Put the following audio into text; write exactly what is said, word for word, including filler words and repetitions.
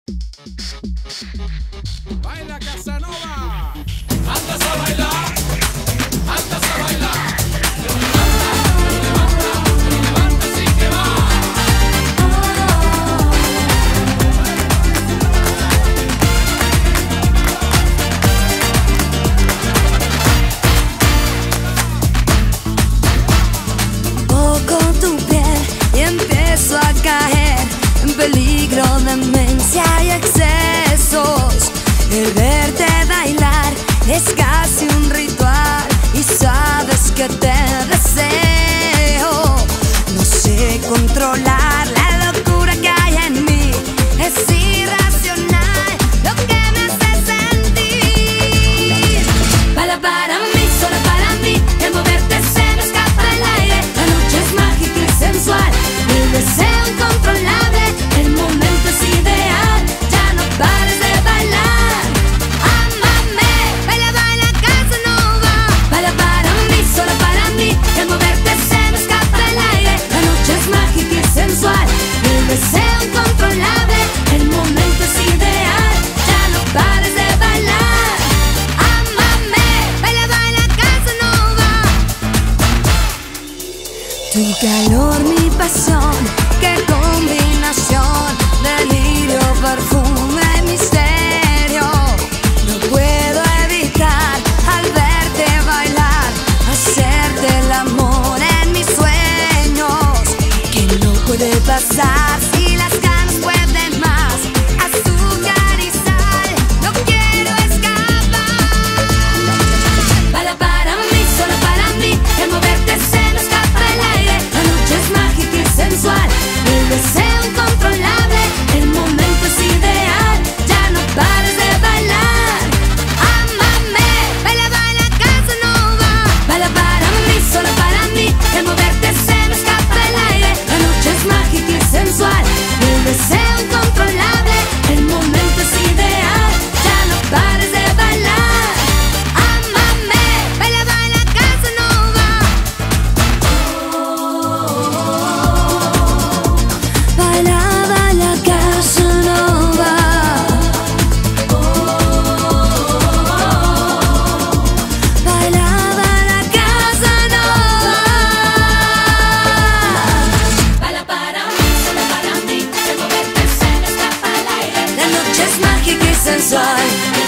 Baila Casanova. Andas a bailar, andas a bailar. Levanta, levanta, así que va. Toco tu piel y empiezo a caer en peligro, demencia y excesos. El verte bailar es casi un ritual y sabes que te deseo. No sé controlar la locura que hay en mí, es irracional lo que me hace sentir. Baila para mí, solo para mí, el moverte se me escapa el aire. La noche es mágica y sensual, el deseo incontrolable, el momento es ideal, ya no pares de bailar. Ámame, baila, baila Casanova. Baila para mí, solo para mí, el moverte se me escapa el aire. La noche es mágica y sensual, el deseo incontrolable, el momento es ideal, ya no pares de bailar. Ámame, baila, baila Casanova. Tu calor, mi pasión, qué combinación, delirio, perfume, misterio. No puedo evitar al verte bailar, hacerte el amor en mis sueños. Que no puede pasar si las ganas pueden más. Azúcar y sal, no quiero escapar. Baila para mí, solo para mí, el moverte se me escapa el aire. La noche es mágica y sensual, el deseo incontrolable, el momento es ideal, ya no pares de bailar. Ámame, baila, baila Casanova. Baila para mí, solo para mí, el moverte se me escapa el aire. La noche es mágica y sensual, el deseo incontrolable, el momento es ideal, ya no pares de bailar. Ámame, baila, baila Casanova. Baila, baila Casanova. Baila, baila Casanova. Baila para mí, solo para mí, el moverte se me escapa el aire. La noche es mágica y sensual.